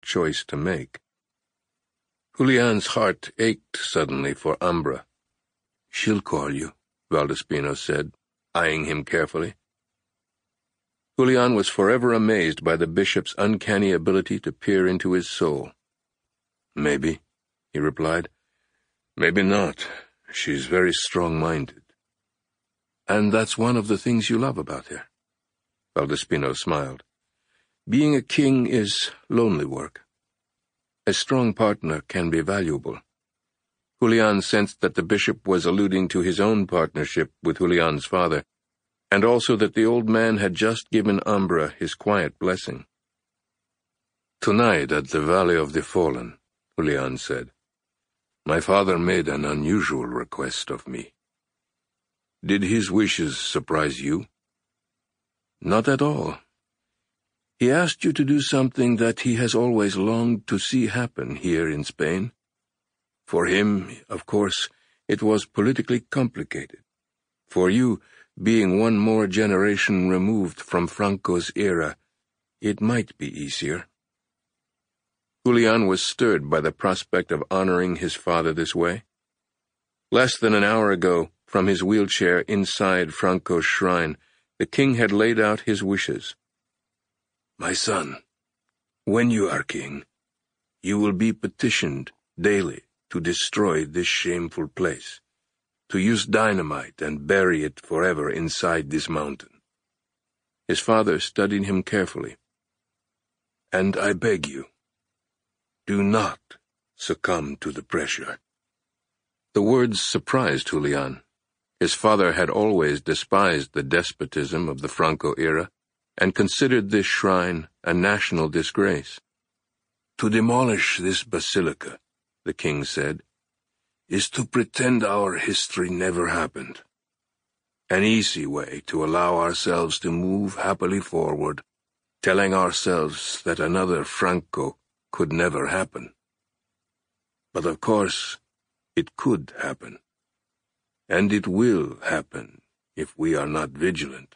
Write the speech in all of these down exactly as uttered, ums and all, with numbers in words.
choice to make. Julian's heart ached suddenly for Umbra. "She'll call you," Valdespino said, eyeing him carefully. Julian was forever amazed by the bishop's uncanny ability to peer into his soul. "Maybe," he replied. "Maybe not. She's very strong-minded." "And that's one of the things you love about her." Valdespino smiled. "Being a king is lonely work. A strong partner can be valuable." Julian sensed that the bishop was alluding to his own partnership with Julian's father, and also that the old man had just given Umbra his quiet blessing. "Tonight at the Valley of the Fallen," Julian said, "my father made an unusual request of me." "Did his wishes surprise you?" "Not at all. He asked you to do something that he has always longed to see happen here in Spain. For him, of course, it was politically complicated. For you, being one more generation removed from Franco's era, it might be easier." Julian was stirred by the prospect of honoring his father this way. Less than an hour ago, from his wheelchair inside Franco's shrine, the king had laid out his wishes. "My son, when you are king, you will be petitioned daily to destroy this shameful place, to use dynamite and bury it forever inside this mountain." His father studied him carefully. "And I beg you, do not succumb to the pressure." The words surprised Julian. His father had always despised the despotism of the Franco era and considered this shrine a national disgrace. "To demolish this basilica," the king said, "is to pretend our history never happened. An easy way to allow ourselves to move happily forward, telling ourselves that another Franco could never happen. But of course, it could happen. And it will happen if we are not vigilant.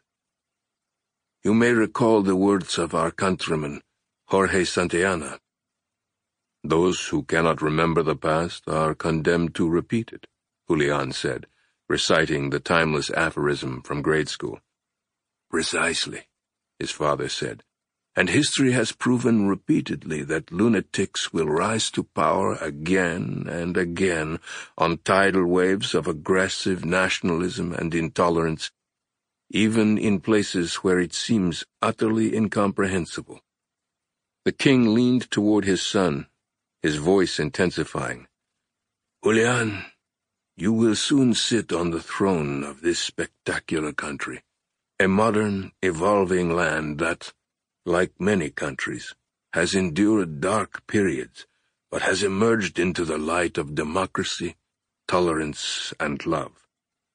You may recall the words of our countryman, Jorge Santayana. Those who cannot remember the past are condemned to repeat it, Julian said, reciting the timeless aphorism from grade school. Precisely, his father said, and history has proven repeatedly that lunatics will rise to power again and again on tidal waves of aggressive nationalism and intolerance, even in places where it seems utterly incomprehensible. The king leaned toward his son, his voice intensifying. Julian, you will soon sit on the throne of this spectacular country, a modern, evolving land that, like many countries, has endured dark periods, but has emerged into the light of democracy, tolerance, and love.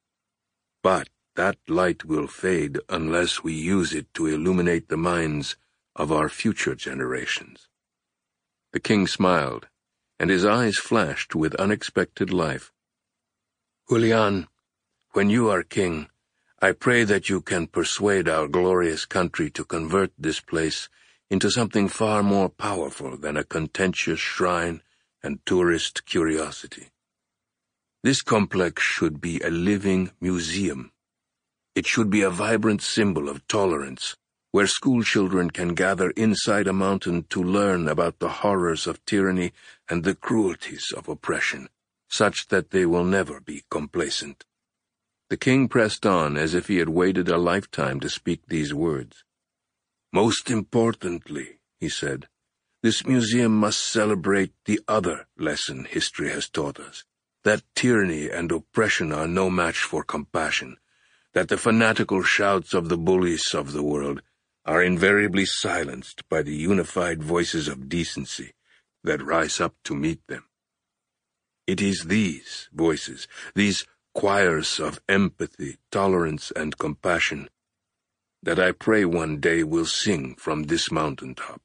But that light will fade unless we use it to illuminate the minds of our future generations. The king smiled, and his eyes flashed with unexpected life. Julian, when you are king, I pray that you can persuade our glorious country to convert this place into something far more powerful than a contentious shrine and tourist curiosity. This complex should be a living museum. It should be a vibrant symbol of tolerance, where school children can gather inside a mountain to learn about the horrors of tyranny and the cruelties of oppression, such that they will never be complacent. The king pressed on as if he had waited a lifetime to speak these words. Most importantly, he said, this museum must celebrate the other lesson history has taught us, that tyranny and oppression are no match for compassion, that the fanatical shouts of the bullies of the world are invariably silenced by the unified voices of decency that rise up to meet them. It is these voices, these choirs of empathy, tolerance, and compassion, that I pray one day will sing from this mountaintop.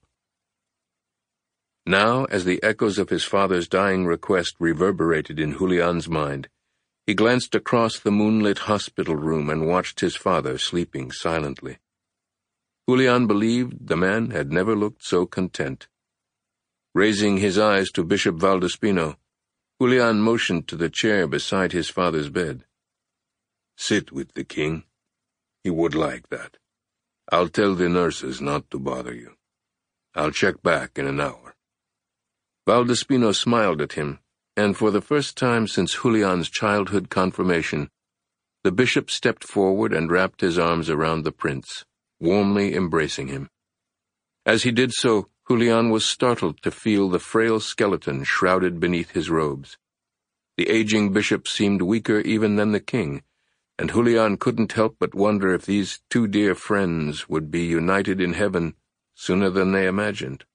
Now, as the echoes of his father's dying request reverberated in Julian's mind, he glanced across the moonlit hospital room and watched his father sleeping silently. Julian believed the man had never looked so content. Raising his eyes to Bishop Valdespino, Julian motioned to the chair beside his father's bed. "Sit with the king. He would like that. I'll tell the nurses not to bother you. I'll check back in an hour." Valdespino smiled at him, and for the first time since Julian's childhood confirmation, the bishop stepped forward and wrapped his arms around the prince, warmly embracing him. As he did so, Julian was startled to feel the frail skeleton shrouded beneath his robes. The aging bishop seemed weaker even than the king, and Julian couldn't help but wonder if these two dear friends would be united in heaven sooner than they imagined.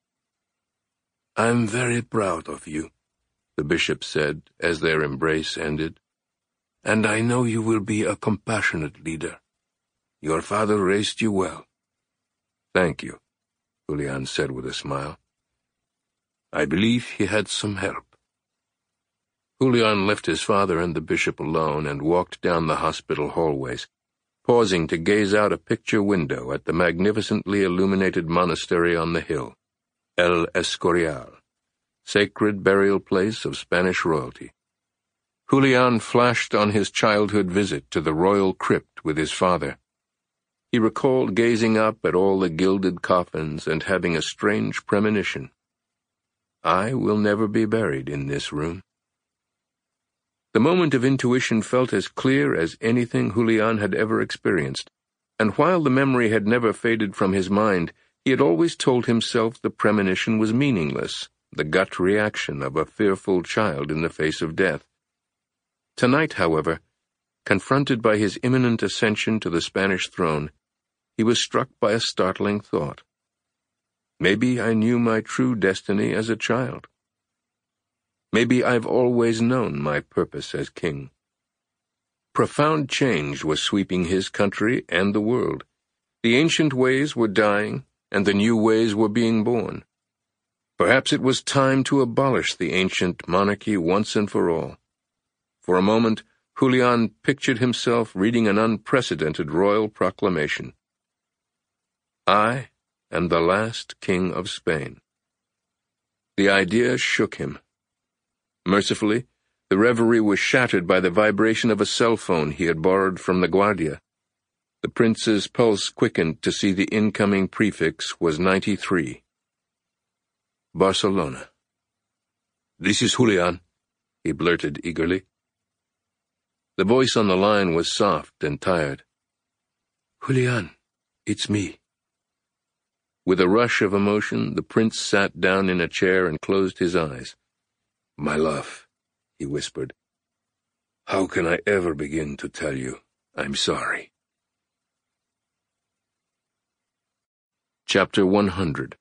"I'm very proud of you," the bishop said as their embrace ended, "and I know you will be a compassionate leader. Your father raised you well." "Thank you," Julian said with a smile. "I believe he had some help." Julian left his father and the bishop alone and walked down the hospital hallways, pausing to gaze out a picture window at the magnificently illuminated monastery on the hill, El Escorial, sacred burial place of Spanish royalty. Julian flashed on his childhood visit to the royal crypt with his father. He recalled gazing up at all the gilded coffins and having a strange premonition. "I will never be buried in this room." The moment of intuition felt as clear as anything Julian had ever experienced, and while the memory had never faded from his mind, he had always told himself the premonition was meaningless, the gut reaction of a fearful child in the face of death. Tonight, however, confronted by his imminent ascension to the Spanish throne, he was struck by a startling thought. Maybe I knew my true destiny as a child. Maybe I've always known my purpose as king. Profound change was sweeping his country and the world. The ancient ways were dying, and the new ways were being born. Perhaps it was time to abolish the ancient monarchy once and for all. For a moment, Julian pictured himself reading an unprecedented royal proclamation. "I am the last king of Spain." The idea shook him. Mercifully, the reverie was shattered by the vibration of a cell phone he had borrowed from the Guardia. The prince's pulse quickened to see the incoming prefix was ninety-three. Barcelona. "This is Julian," he blurted eagerly. The voice on the line was soft and tired. "Julian, it's me." With a rush of emotion, the prince sat down in a chair and closed his eyes. "My love," he whispered, "how can I ever begin to tell you I'm sorry?" Chapter one hundred.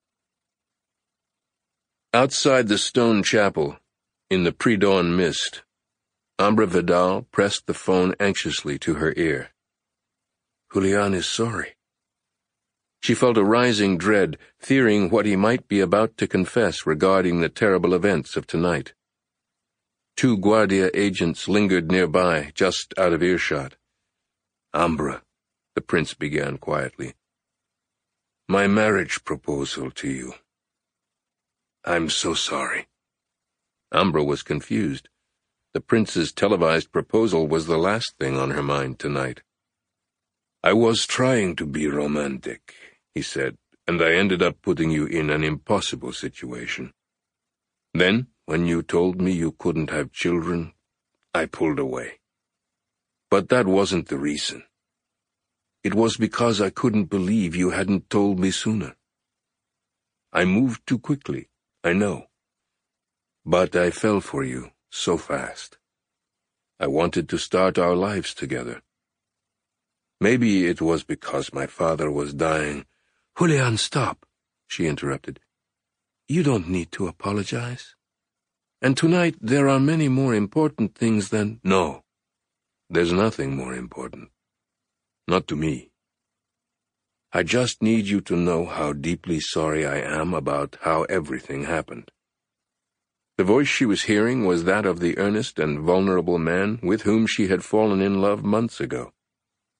Outside the stone chapel, in the pre-dawn mist, Ambra Vidal pressed the phone anxiously to her ear. Julian is sorry. She felt a rising dread, fearing what he might be about to confess regarding the terrible events of tonight. Two Guardia agents lingered nearby, just out of earshot. "Ambra," the prince began quietly, "my marriage proposal to you. I'm so sorry." Ambra was confused. The prince's televised proposal was the last thing on her mind tonight. "I was trying to be romantic," he said, "and I ended up putting you in an impossible situation. Then, when you told me you couldn't have children, I pulled away. But that wasn't the reason. It was because I couldn't believe you hadn't told me sooner. I moved too quickly, I know. But I fell for you so fast. I wanted to start our lives together. Maybe it was because my father was dying." "Julian, stop," she interrupted. "You don't need to apologize. And tonight there are many more important things than—" "No, there's nothing more important. Not to me. I just need you to know how deeply sorry I am about how everything happened." The voice she was hearing was that of the earnest and vulnerable man with whom she had fallen in love months ago.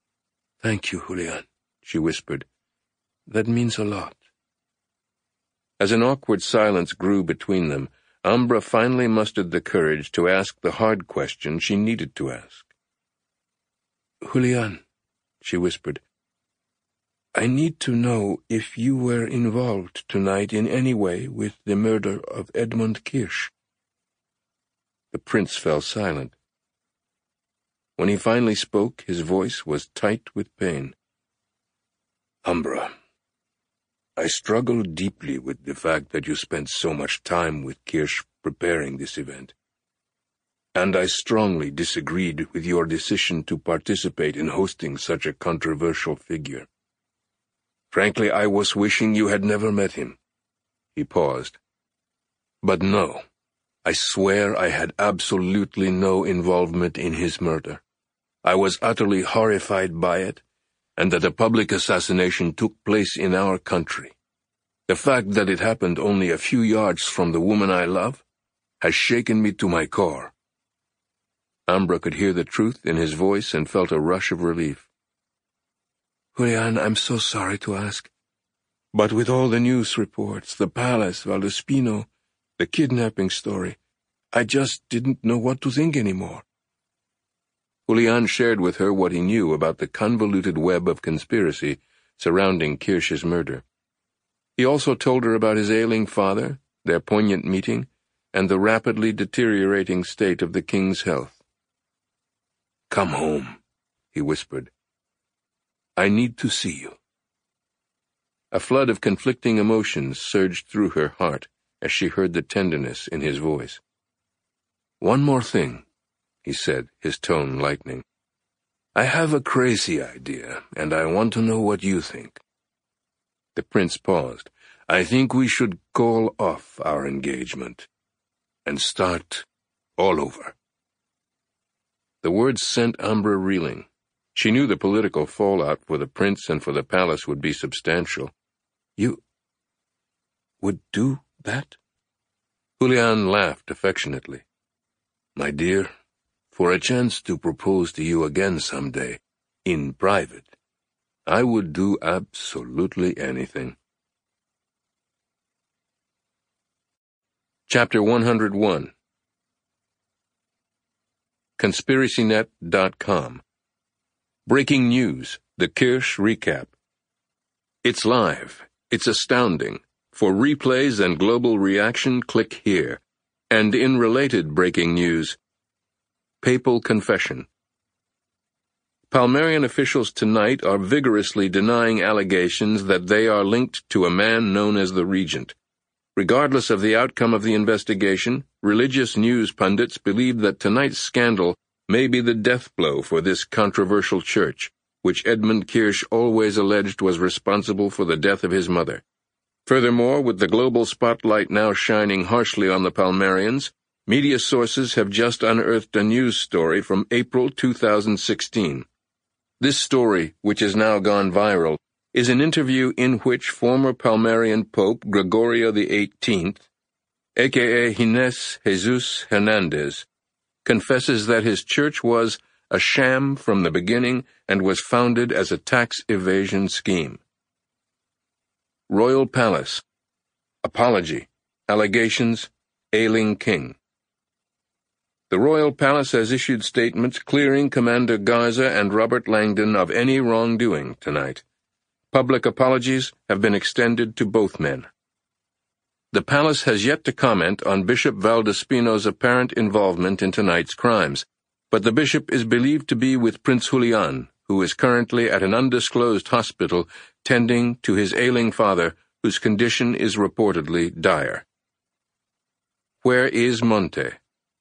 "Thank you, Julian," she whispered. "That means a lot." As an awkward silence grew between them, Umbra finally mustered the courage to ask the hard question she needed to ask. "Julian," she whispered, "I need to know if you were involved tonight in any way with the murder of Edmund Kirsch." The prince fell silent. When he finally spoke, his voice was tight with pain. "Umbra, I struggle deeply with the fact that you spent so much time with Kirsch preparing this event. And I strongly disagreed with your decision to participate in hosting such a controversial figure. Frankly, I was wishing you had never met him." He paused. "But no, I swear I had absolutely no involvement in his murder. I was utterly horrified by it, and that a public assassination took place in our country. The fact that it happened only a few yards from the woman I love has shaken me to my core." Umbra could hear the truth in his voice and felt a rush of relief. "Julian, I'm so sorry to ask, but with all the news reports, the palace, Valdespino, the kidnapping story, I just didn't know what to think anymore." Julian shared with her what he knew about the convoluted web of conspiracy surrounding Kirsch's murder. He also told her about his ailing father, their poignant meeting, and the rapidly deteriorating state of the king's health. "Come home," he whispered. "I need to see you." A flood of conflicting emotions surged through her heart as she heard the tenderness in his voice. "One more thing," he said, his tone lightening. "I have a crazy idea, and I want to know what you think." The prince paused. "I think we should call off our engagement and start all over." The words sent Umbra reeling. She knew the political fallout for the prince and for the palace would be substantial. "You would do that?" Julian laughed affectionately. "My dear, for a chance to propose to you again someday, in private, I would do absolutely anything." Chapter one hundred one. Conspiracy Net dot com. Breaking news, the Kirsch recap. It's live. It's astounding. For replays and global reaction, click here. And in related breaking news, Papal Confession. Palmarian officials tonight are vigorously denying allegations that they are linked to a man known as the Regent. Regardless of the outcome of the investigation, religious news pundits believe that tonight's scandal may be the death blow for this controversial church, which Edmund Kirsch always alleged was responsible for the death of his mother. Furthermore, with the global spotlight now shining harshly on the Palmarians, media sources have just unearthed a news story from April two thousand sixteen. This story, which has now gone viral, is an interview in which former Palmarian Pope Gregorio the eighteenth, aka Ginés Jesus Hernandez, confesses that his church was a sham from the beginning and was founded as a tax evasion scheme. Royal Palace. Apology. Allegations. Ailing King. The Royal Palace has issued statements clearing Commander Garza and Robert Langdon of any wrongdoing tonight. Public apologies have been extended to both men. The palace has yet to comment on Bishop Valdespino's apparent involvement in tonight's crimes, but the bishop is believed to be with Prince Julian, who is currently at an undisclosed hospital tending to his ailing father, whose condition is reportedly dire. Where is Monte?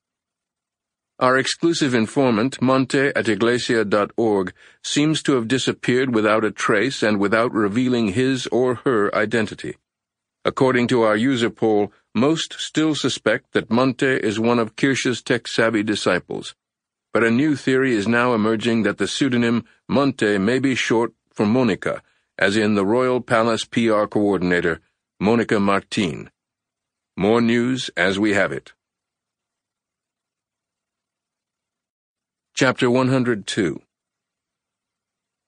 Our exclusive informant, Monte at iglesia dot org, seems to have disappeared without a trace and without revealing his or her identity. According to our user poll, most still suspect that Monte is one of Kirsch's tech-savvy disciples. But a new theory is now emerging that the pseudonym Monte may be short for Monica, as in the Royal Palace P R coordinator, Monica Martin. More news as we have it. Chapter one hundred two.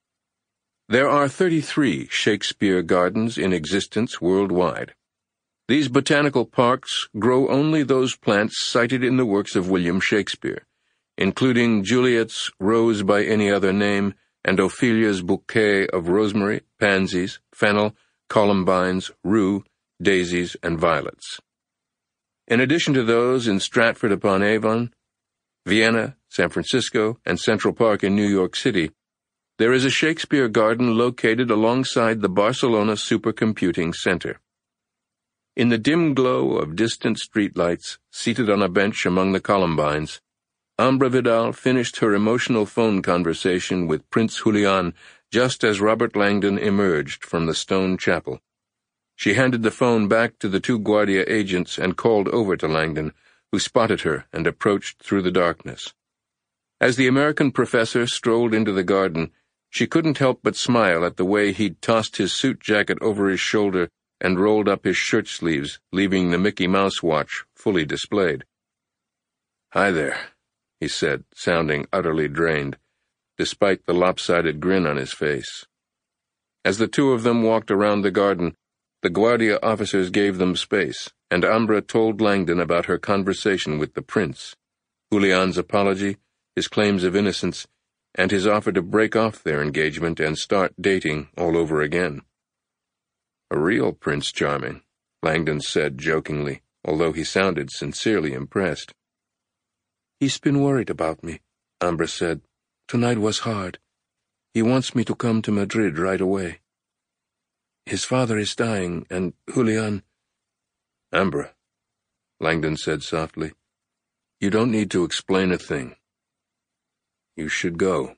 There are thirty-three Shakespeare Gardens in existence worldwide. These botanical parks grow only those plants cited in the works of William Shakespeare, including Juliet's rose by any other name and Ophelia's bouquet of rosemary, pansies, fennel, columbines, rue, daisies, and violets. In addition to those in Stratford-upon-Avon, Vienna, San Francisco, and Central Park in New York City, there is a Shakespeare garden located alongside the Barcelona Supercomputing Center. In the dim glow of distant streetlights, seated on a bench among the columbines, Ambra Vidal finished her emotional phone conversation with Prince Julian just as Robert Langdon emerged from the stone chapel. She handed the phone back to the two Guardia agents and called over to Langdon, who spotted her and approached through the darkness. As the American professor strolled into the garden, she couldn't help but smile at the way he'd tossed his suit jacket over his shoulder and rolled up his shirt sleeves, leaving the Mickey Mouse watch fully displayed. "Hi there," he said, sounding utterly drained, despite the lopsided grin on his face. As the two of them walked around the garden, the Guardia officers gave them space, and Ambra told Langdon about her conversation with the prince, Julian's apology, his claims of innocence, and his offer to break off their engagement and start dating all over again. "A real Prince Charming," Langdon said jokingly, although he sounded sincerely impressed. "He's been worried about me," Ambra said. "Tonight was hard. He wants me to come to Madrid right away. His father is dying, and Julian—" "Ambra," Langdon said softly, "you don't need to explain a thing. You should go."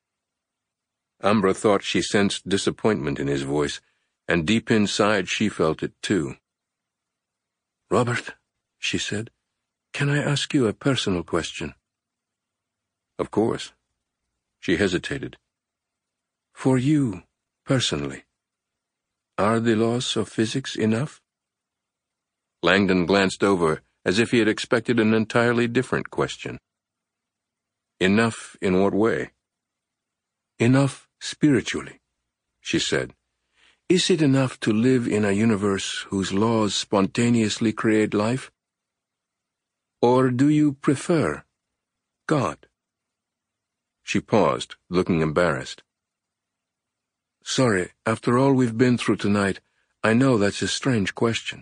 Ambra thought she sensed disappointment in his voice, and deep inside she felt it too. "Robert," she said, "can I ask you a personal question?" "Of course." She hesitated. "For you, personally, are the laws of physics enough?" Langdon glanced over as if he had expected an entirely different question. "Enough in what way?" "Enough spiritually," she said. "Is it enough to live in a universe whose laws spontaneously create life? Or do you prefer God?" She paused, looking embarrassed. "Sorry, after all we've been through tonight, I know that's a strange question."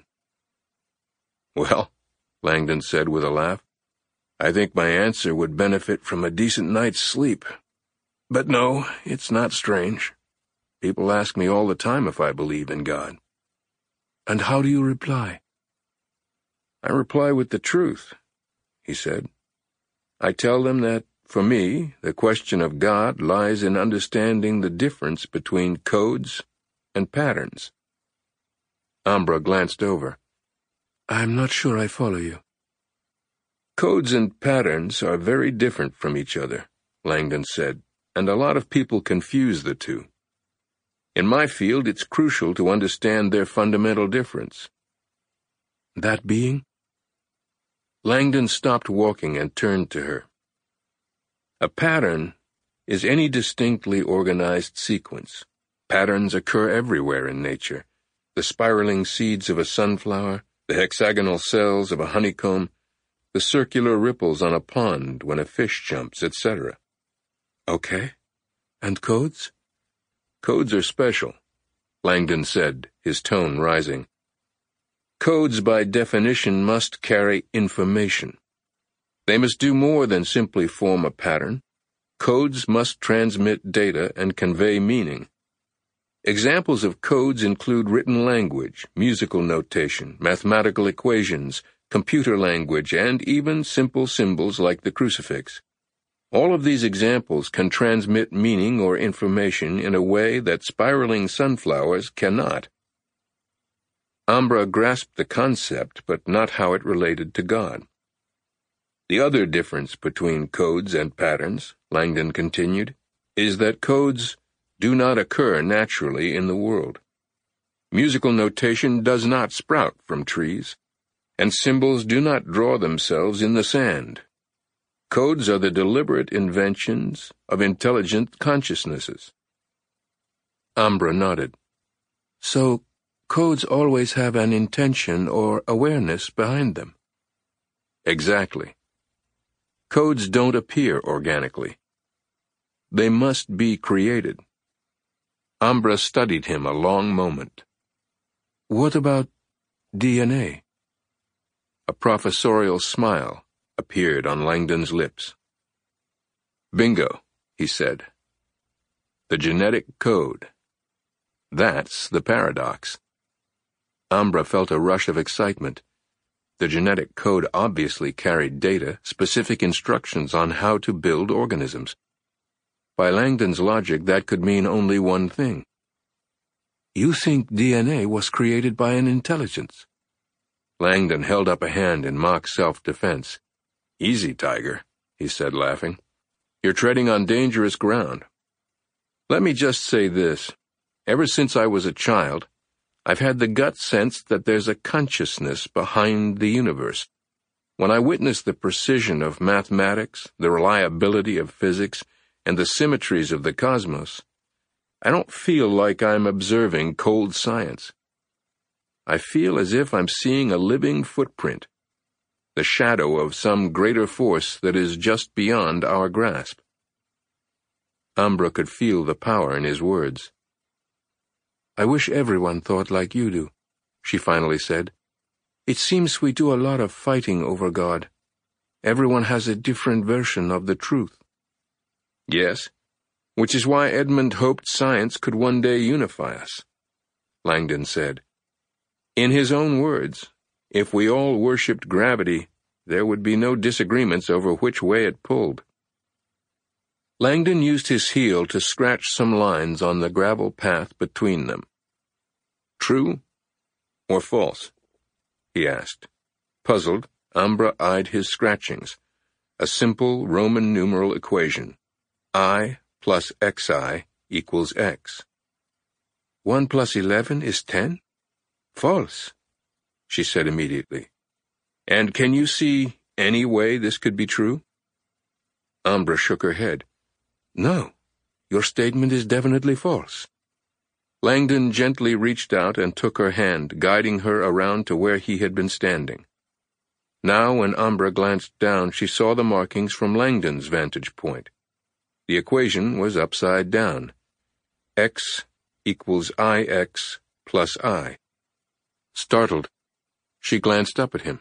"Well," Langdon said with a laugh, "I think my answer would benefit from a decent night's sleep. But no, it's not strange. People ask me all the time if I believe in God." "And how do you reply?" "I reply with the truth," he said. "I tell them that, for me, the question of God lies in understanding the difference between codes and patterns." Ambra glanced over. "I'm not sure I follow you." "Codes and patterns are very different from each other," Langdon said, "and a lot of people confuse the two. In my field, it's crucial to understand their fundamental difference." "That being?" Langdon stopped walking and turned to her. "A pattern is any distinctly organized sequence. Patterns occur everywhere in nature. The spiraling seeds of a sunflower, the hexagonal cells of a honeycomb, the circular ripples on a pond when a fish jumps, et cetera" "Okay. And codes?" "Codes are special," Langdon said, his tone rising. "Codes, by definition, must carry information. They must do more than simply form a pattern. Codes must transmit data and convey meaning. Examples of codes include written language, musical notation, mathematical equations, computer language, and even simple symbols like the crucifix. All of these examples can transmit meaning or information in a way that spiraling sunflowers cannot." Ambra grasped the concept, but not how it related to God. "The other difference between codes and patterns," Langdon continued, "is that codes do not occur naturally in the world. Musical notation does not sprout from trees, and symbols do not draw themselves in the sand. Codes are the deliberate inventions of intelligent consciousnesses." Ambra nodded. "So, codes always have an intention or awareness behind them. Exactly. Codes don't appear organically. They must be created. Umbra studied him a long moment. What about D N A? A professorial smile appeared on Langdon's lips. Bingo, he said. The genetic code. That's the paradox. Umbra felt a rush of excitement. The genetic code obviously carried data, specific instructions on how to build organisms. By Langdon's logic, that could mean only one thing. You think D N A was created by an intelligence? Langdon held up a hand in mock self-defense. Easy, Tiger, he said, laughing. You're treading on dangerous ground. Let me just say this. Ever since I was a child, I've had the gut sense that there's a consciousness behind the universe. When I witness the precision of mathematics, the reliability of physics, and the symmetries of the cosmos, I don't feel like I'm observing cold science. I feel as if I'm seeing a living footprint, the shadow of some greater force that is just beyond our grasp. Umbra could feel the power in his words. I wish everyone thought like you do, she finally said. It seems we do a lot of fighting over God. Everyone has a different version of the truth. Yes, which is why Edmund hoped science could one day unify us, Langdon said. In his own words, if we all worshipped gravity, there would be no disagreements over which way it pulled. Langdon used his heel to scratch some lines on the gravel path between them. True or false? He asked. Puzzled, Umbra eyed his scratchings. A simple Roman numeral equation. I plus xi equals x. One plus eleven is ten? False, she said immediately. And can you see any way this could be true? Umbra shook her head. No, your statement is definitely false. Langdon gently reached out and took her hand, guiding her around to where he had been standing. Now, when Umbra glanced down, she saw the markings from Langdon's vantage point. The equation was upside down. X equals ix plus I. Startled, she glanced up at him.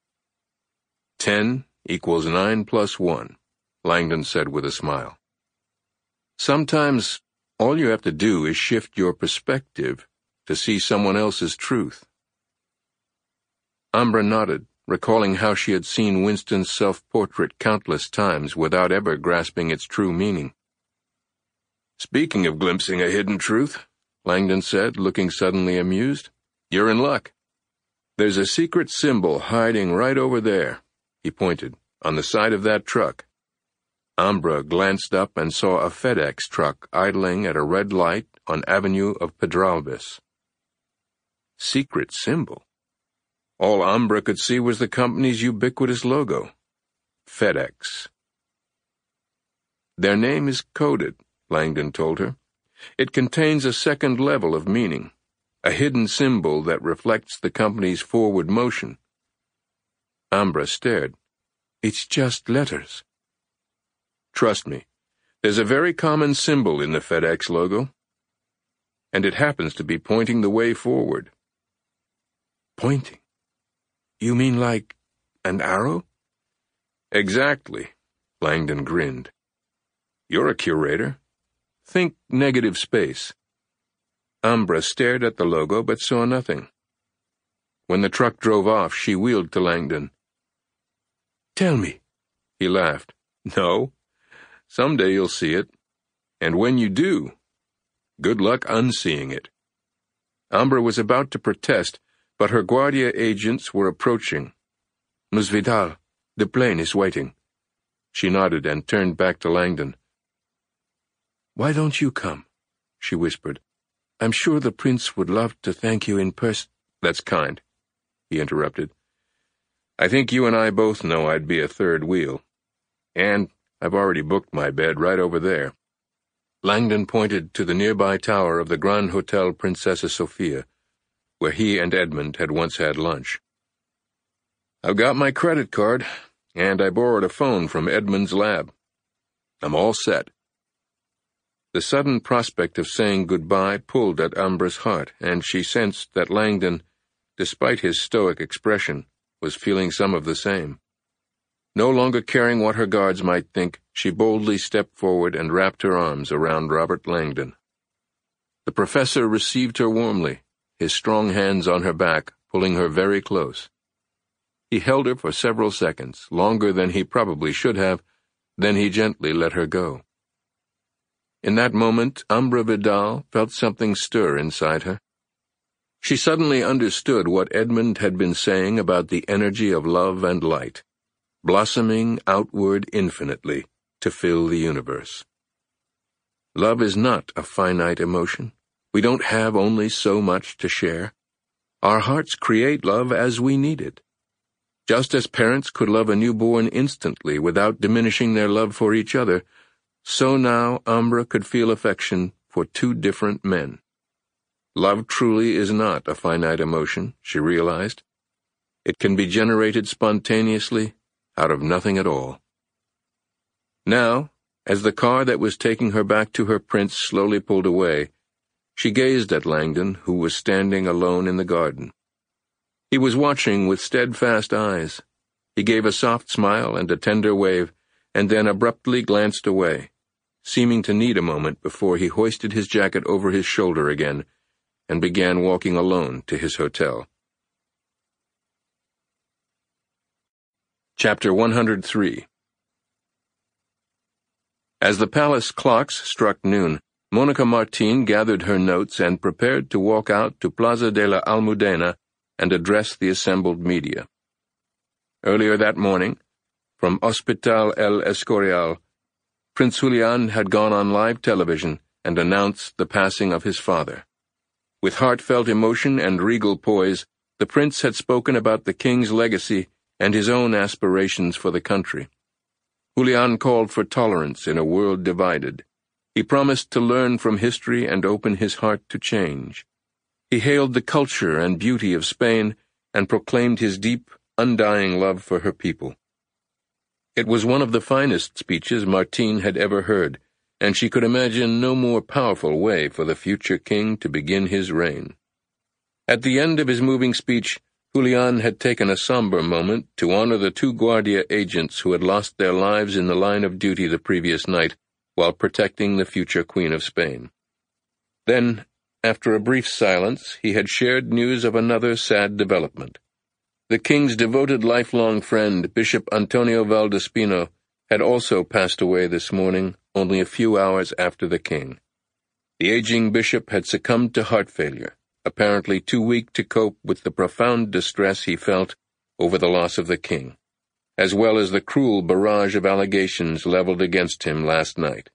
Ten equals nine plus one, Langdon said with a smile. Sometimes all you have to do is shift your perspective to see someone else's truth. Umbra nodded, recalling how she had seen Winston's self-portrait countless times without ever grasping its true meaning. Speaking of glimpsing a hidden truth, Langdon said, looking suddenly amused, you're in luck. There's a secret symbol hiding right over there, he pointed, on the side of that truck. Umbra glanced up and saw a FedEx truck idling at a red light on Avenue of Pedralbes. Secret symbol. All Umbra could see was the company's ubiquitous logo, FedEx. Their name is coded, Langdon told her. It contains a second level of meaning, a hidden symbol that reflects the company's forward motion. Umbra stared. It's just letters. Trust me, there's a very common symbol in the FedEx logo, and it happens to be pointing the way forward. Pointing? You mean like an arrow? Exactly, Langdon grinned. You're a curator. Think negative space. Umbra stared at the logo but saw nothing. When the truck drove off, she wheeled to Langdon. Tell me. He laughed. No. Someday you'll see it. And when you do, good luck unseeing it. Umbra was about to protest, but her Guardia agents were approaching. Miss Vidal, the plane is waiting. She nodded and turned back to Langdon. Why don't you come? She whispered. I'm sure the prince would love to thank you in person. That's kind, he interrupted. I think you and I both know I'd be a third wheel. And I've already booked my bed right over there. Langdon pointed to the nearby tower of the Grand Hotel Princesa Sofia. where he and Edmund had once had lunch. "I've got my credit card, and I borrowed a phone from Edmund's lab. I'm all set." The sudden prospect of saying goodbye pulled at Umbra's heart, and she sensed that Langdon, despite his stoic expression, was feeling some of the same. No longer caring what her guards might think, she boldly stepped forward and wrapped her arms around Robert Langdon. The professor received her warmly, his strong hands on her back, pulling her very close. He held her for several seconds, longer than he probably should have, then he gently let her go. In that moment, Umbra Vidal felt something stir inside her. She suddenly understood what Edmund had been saying about the energy of love and light, blossoming outward infinitely to fill the universe. Love is not a finite emotion. We don't have only so much to share. Our hearts create love as we need it. Just as parents could love a newborn instantly without diminishing their love for each other, so now Umbra could feel affection for two different men. Love truly is not a finite emotion, she realized. It can be generated spontaneously out of nothing at all. Now, as the car that was taking her back to her prince slowly pulled away, she gazed at Langdon, who was standing alone in the garden. He was watching with steadfast eyes. He gave a soft smile and a tender wave, and then abruptly glanced away, seeming to need a moment before he hoisted his jacket over his shoulder again and began walking alone to his hotel. Chapter one hundred three. As the palace clocks struck noon, Monica Martin gathered her notes and prepared to walk out to Plaza de la Almudena and address the assembled media. Earlier that morning, from Hospital El Escorial, Prince Julian had gone on live television and announced the passing of his father. With heartfelt emotion and regal poise, the prince had spoken about the king's legacy and his own aspirations for the country. Julian called for tolerance in a world divided. He promised to learn from history and open his heart to change. He hailed the culture and beauty of Spain and proclaimed his deep, undying love for her people. It was one of the finest speeches Martin had ever heard, and she could imagine no more powerful way for the future king to begin his reign. At the end of his moving speech, Julian had taken a somber moment to honor the two Guardia agents who had lost their lives in the line of duty the previous night while protecting the future Queen of Spain. Then, after a brief silence, he had shared news of another sad development. The king's devoted lifelong friend, Bishop Antonio Valdespino, had also passed away this morning, only a few hours after the king. The aging bishop had succumbed to heart failure, apparently too weak to cope with the profound distress he felt over the loss of the king, as well as the cruel barrage of allegations leveled against him last night.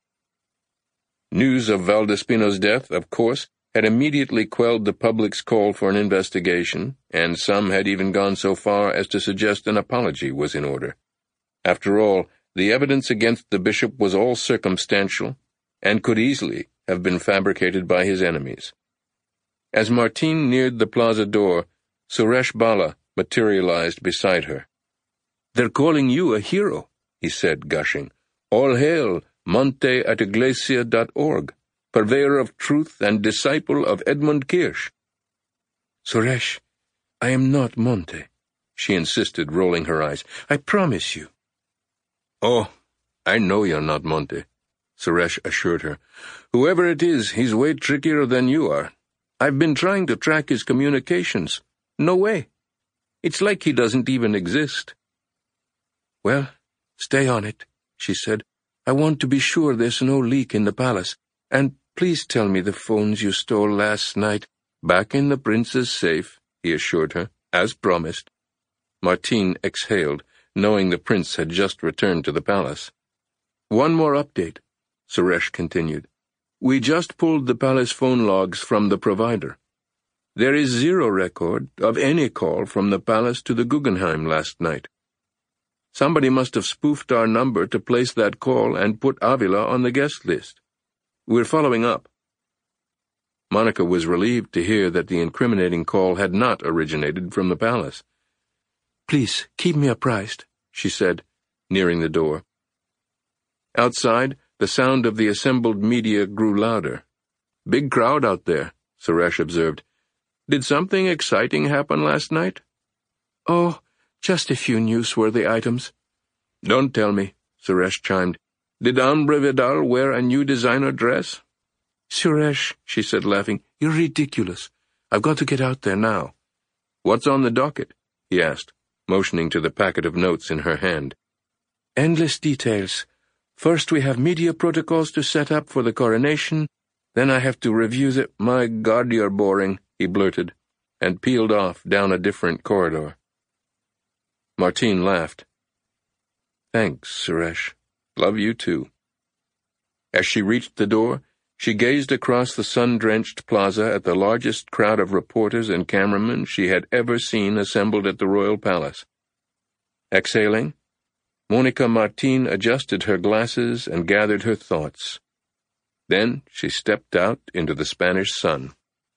News of Valdespino's death, of course, had immediately quelled the public's call for an investigation, and some had even gone so far as to suggest an apology was in order. After all, the evidence against the bishop was all circumstantial, and could easily have been fabricated by his enemies. As Martin neared the plaza door, Suresh Bala materialized beside her. "They're calling you a hero," he said, gushing. "All hail, Monte at iglesia dot org. Purveyor of truth and disciple of Edmund Kirsch." "Suresh, I am not Monte," she insisted, rolling her eyes. "I promise you." "Oh, I know you're not Monte," Suresh assured her. "Whoever it is, he's way trickier than you are. I've been trying to track his communications. No way. It's like he doesn't even exist." "Well, stay on it," she said. "I want to be sure there's no leak in the palace. And please tell me the phones you stole last night." "Back in the prince's safe," he assured her, as promised. Martin exhaled, knowing the prince had just returned to the palace. "One more update," Suresh continued. "We just pulled the palace phone logs from the provider. There is zero record of any call from the palace to the Guggenheim last night. Somebody must have spoofed our number to place that call and put Avila on the guest list. We're following up." Monica was relieved to hear that the incriminating call had not originated from the palace. "Please, keep me apprised," she said, nearing the door. Outside, the sound of the assembled media grew louder. "Big crowd out there," Suresh observed. "Did something exciting happen last night?" "Oh, just a few newsworthy items." "Don't tell me," Suresh chimed. "Did Ambra Vidal wear a new designer dress?" "Suresh," she said, laughing, "you're ridiculous. I've got to get out there now." "What's on the docket?" he asked, motioning to the packet of notes in her hand. "Endless details. First we have media protocols to set up for the coronation, then I have to review the—" "My God, you're boring," he blurted, and peeled off down a different corridor. Martine laughed. "Thanks, Suresh. Love you too." As she reached the door, she gazed across the sun-drenched plaza at the largest crowd of reporters and cameramen she had ever seen assembled at the royal palace. Exhaling, Monica Martine adjusted her glasses and gathered her thoughts. Then she stepped out into the Spanish sun.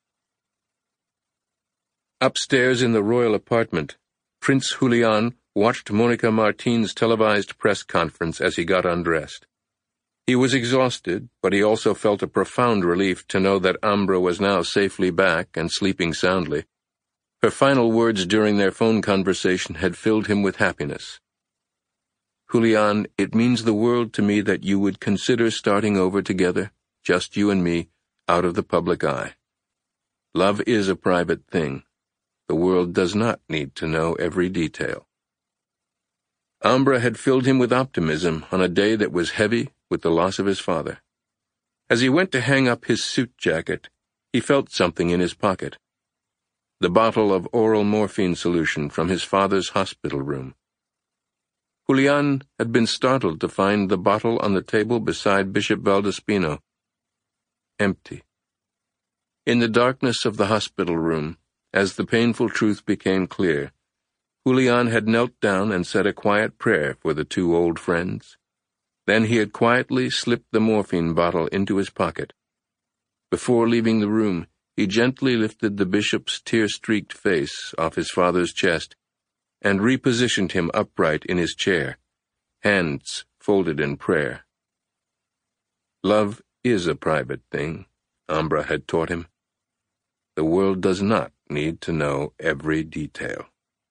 Upstairs in the royal apartment, Prince Julian watched Monica Martine's televised press conference as he got undressed. He was exhausted, but he also felt a profound relief to know that Ambra was now safely back and sleeping soundly. Her final words during their phone conversation had filled him with happiness. "Julian, it means the world to me that you would consider starting over together, just you and me, out of the public eye. Love is a private thing. The world does not need to know every detail." Ambra had filled him with optimism on a day that was heavy with the loss of his father. As he went to hang up his suit jacket, he felt something in his pocket. The bottle of oral morphine solution from his father's hospital room. Julian had been startled to find the bottle on the table beside Bishop Valdespino. Empty. In the darkness of the hospital room, as the painful truth became clear, Julian had knelt down and said a quiet prayer for the two old friends. Then he had quietly slipped the morphine bottle into his pocket. Before leaving the room, he gently lifted the bishop's tear-streaked face off his father's chest and repositioned him upright in his chair, hands folded in prayer. Love is a private thing, Ambra had taught him. The world does not need to know every detail.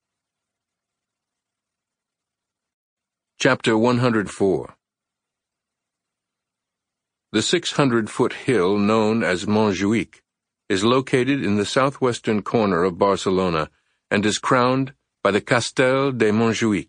Chapter one hundred four. The six hundred foot hill known as Montjuic is located in the southwestern corner of Barcelona and is crowned by the Castel de Montjuic,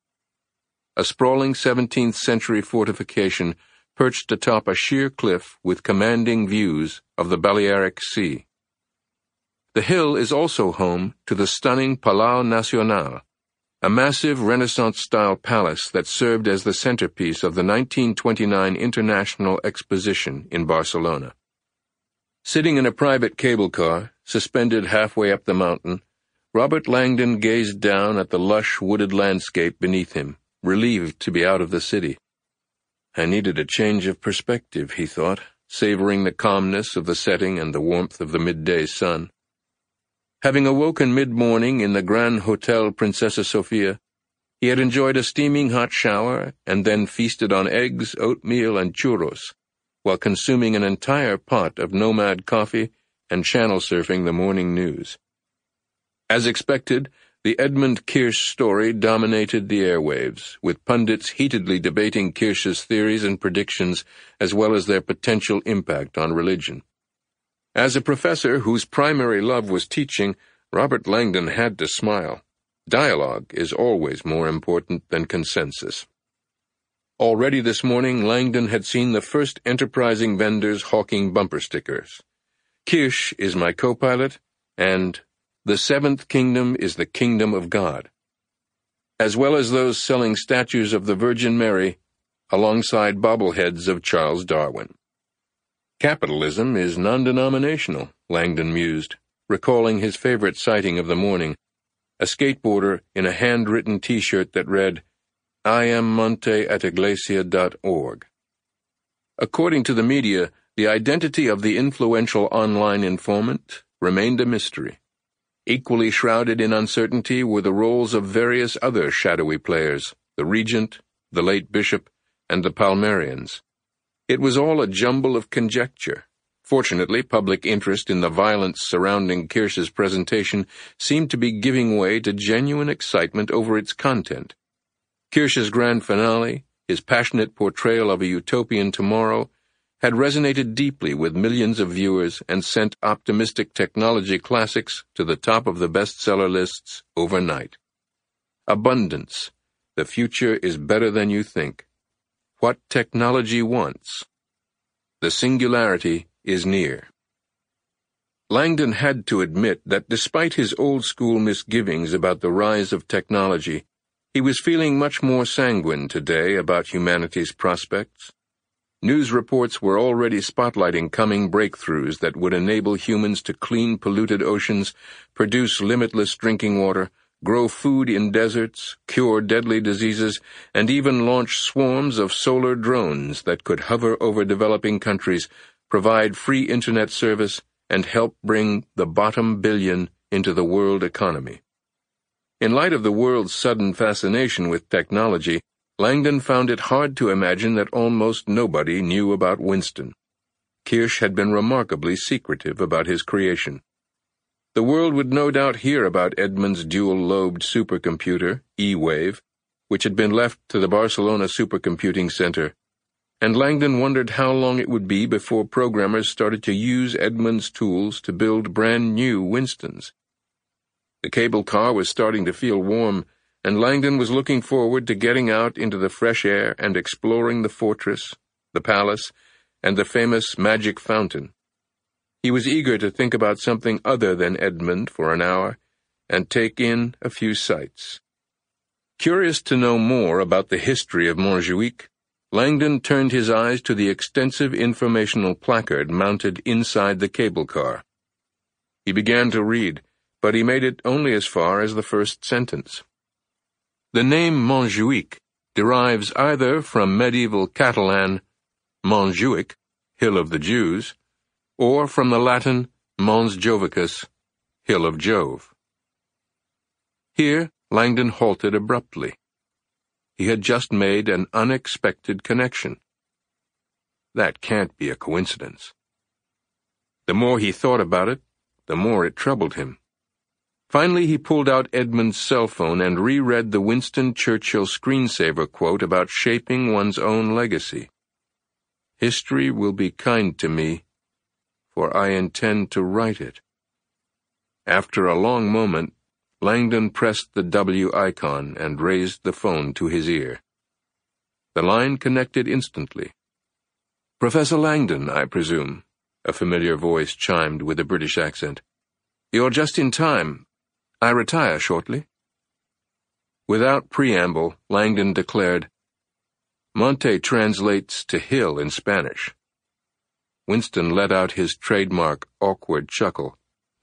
a sprawling seventeenth century fortification perched atop a sheer cliff with commanding views of the Balearic Sea. The hill is also home to the stunning Palau Nacional, a massive Renaissance-style palace that served as the centerpiece of the nineteen twenty-nine International Exposition in Barcelona. Sitting in a private cable car, suspended halfway up the mountain, Robert Langdon gazed down at the lush wooded landscape beneath him, relieved to be out of the city. I needed a change of perspective, he thought, savoring the calmness of the setting and the warmth of the midday sun. Having awoken mid-morning in the Grand Hotel Princesa Sofia, he had enjoyed a steaming hot shower and then feasted on eggs, oatmeal, and churros, while consuming an entire pot of Nomad coffee and channel surfing the morning news. As expected, the Edmund Kirsch story dominated the airwaves, with pundits heatedly debating Kirsch's theories and predictions as well as their potential impact on religion. As a professor whose primary love was teaching, Robert Langdon had to smile. Dialogue is always more important than consensus. Already this morning, Langdon had seen the first enterprising vendors hawking bumper stickers. Kirsch is my co-pilot, and the seventh kingdom is the kingdom of God, as well as those selling statues of the Virgin Mary alongside bobbleheads of Charles Darwin. Capitalism is non-denominational, Langdon mused, recalling his favorite sighting of the morning, a skateboarder in a handwritten T-shirt that read, I am Monte at iglesia dot org. According to the media, The identity of the influential online informant remained a mystery. Equally shrouded in uncertainty were the roles of various other shadowy players, the regent, the late bishop, and the Palmerians. It was all a jumble of conjecture. Fortunately, public interest in the violence surrounding Kirsch's presentation seemed to be giving way to genuine excitement over its content. Kirsch's grand finale, his passionate portrayal of a utopian tomorrow, had resonated deeply with millions of viewers and sent optimistic technology classics to the top of the bestseller lists overnight. Abundance. The future is better than you think. What technology wants. The singularity is near. Langdon had to admit that despite his old-school misgivings about the rise of technology, he was feeling much more sanguine today about humanity's prospects. News reports were already spotlighting coming breakthroughs that would enable humans to clean polluted oceans, produce limitless drinking water, grow food in deserts, cure deadly diseases, and even launch swarms of solar drones that could hover over developing countries, provide free internet service, and help bring the bottom billion into the world economy. In light of the world's sudden fascination with technology, Langdon found it hard to imagine that almost nobody knew about Winston. Kirsch had been remarkably secretive about his creation. The world would no doubt hear about Edmund's dual-lobed supercomputer, E-Wave, which had been left to the Barcelona Supercomputing Center, and Langdon wondered how long it would be before programmers started to use Edmund's tools to build brand-new Winstons. The cable car was starting to feel warm, and Langdon was looking forward to getting out into the fresh air and exploring the fortress, the palace, and the famous magic fountain. He was eager to think about something other than Edmund for an hour and take in a few sights. Curious to know more about the history of Montjuic, Langdon turned his eyes to the extensive informational placard mounted inside the cable car. He began to read, but he made it only as far as the first sentence. The name Montjuic derives either from medieval Catalan Montjuic, Hill of the Jews, or from the Latin Mons Jovicus, Hill of Jove. Here, Langdon halted abruptly. He had just made an unexpected connection. That can't be a coincidence. The more he thought about it, the more it troubled him. Finally, he pulled out Edmund's cell phone and reread the Winston Churchill screensaver quote about shaping one's own legacy. History will be kind to me, for I intend to write it. After a long moment, Langdon pressed the W icon and raised the phone to his ear. The line connected instantly. "Professor Langdon, I presume," a familiar voice chimed with a British accent. "You're just in time. I retire shortly." Without preamble, Langdon declared, "Monte translates to hill in Spanish." Winston let out his trademark awkward chuckle.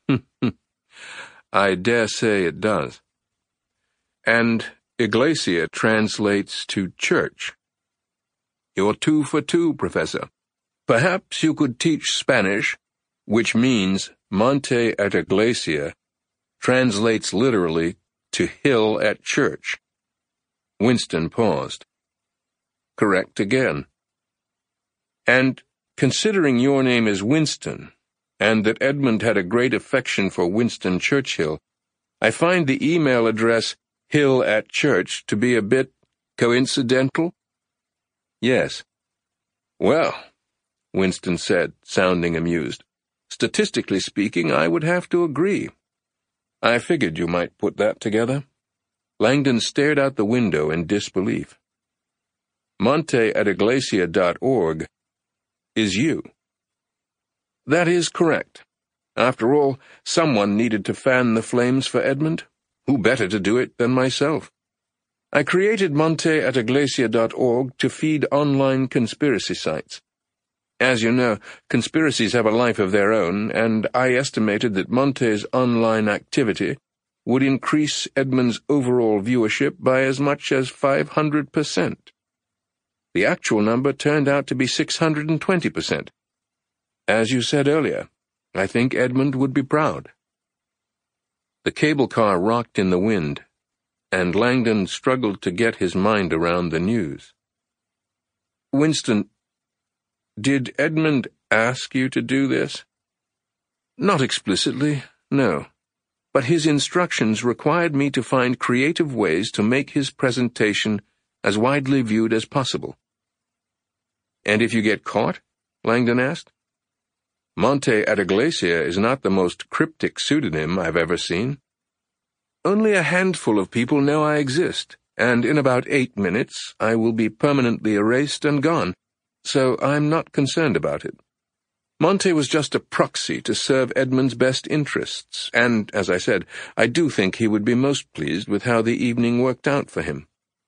"I dare say it does." "And iglesia translates to church." "You're two for two, Professor. Perhaps you could teach Spanish, which means Monte at iglesia translates literally to hill at church." Winston paused. "Correct again. And considering your name is Winston, and that Edmund had a great affection for Winston Churchill, I find the email address hill at church to be a bit coincidental?" "Yes." "Well," Winston said, sounding amused, "statistically speaking, I would have to agree. I figured you might put that together." Langdon stared out the window in disbelief. Monte at iglesia dot org is you. "That is correct. After all, someone needed to fan the flames for Edmund. Who better to do it than myself? I created Monte at iglesia dot org to feed online conspiracy sites. As you know, conspiracies have a life of their own, and I estimated that Monte's online activity would increase Edmund's overall viewership by as much as five hundred percent. The actual number turned out to be six hundred twenty percent. As you said earlier, I think Edmund would be proud. The cable car rocked in the wind, and Langdon struggled to get his mind around the news. Winston, did Edmund ask you to do this? Not explicitly, no. But his instructions required me to find creative ways to make his presentation as widely viewed as possible. And if you get caught? Langdon asked. Monte Adeglesia is not the most cryptic pseudonym I've ever seen. Only a handful of people know I exist, and in about eight minutes I will be permanently erased and gone, so I'm not concerned about it. Monte was just a proxy to serve Edmund's best interests, and, as I said, I do think he would be most pleased with how the evening worked out for him.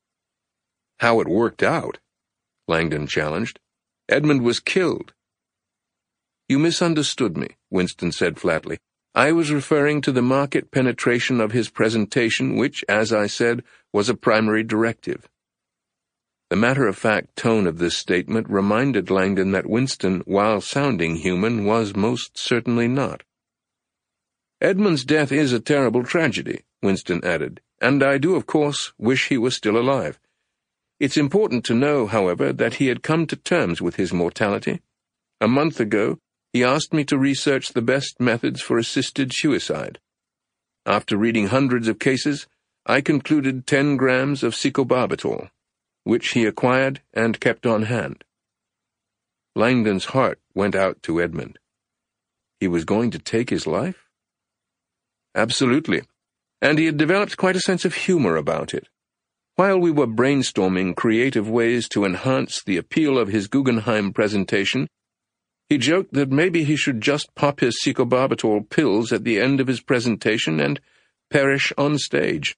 How it worked out? Langdon challenged. Edmund was killed. You misunderstood me, Winston said flatly. I was referring to the market penetration of his presentation, which, as I said, was a primary directive. The matter-of-fact tone of this statement reminded Langdon that Winston, while sounding human, was most certainly not. Edmund's death is a terrible tragedy, Winston added, and I do, of course, wish he was still alive. It's important to know, however, that he had come to terms with his mortality. A month ago, he asked me to research the best methods for assisted suicide. After reading hundreds of cases, I concluded ten grams of secobarbital, which he acquired and kept on hand. Langdon's heart went out to Edmund. He was going to take his life? Absolutely, and he had developed quite a sense of humor about it. While we were brainstorming creative ways to enhance the appeal of his Guggenheim presentation, he joked that maybe he should just pop his secobarbital pills at the end of his presentation and perish on stage.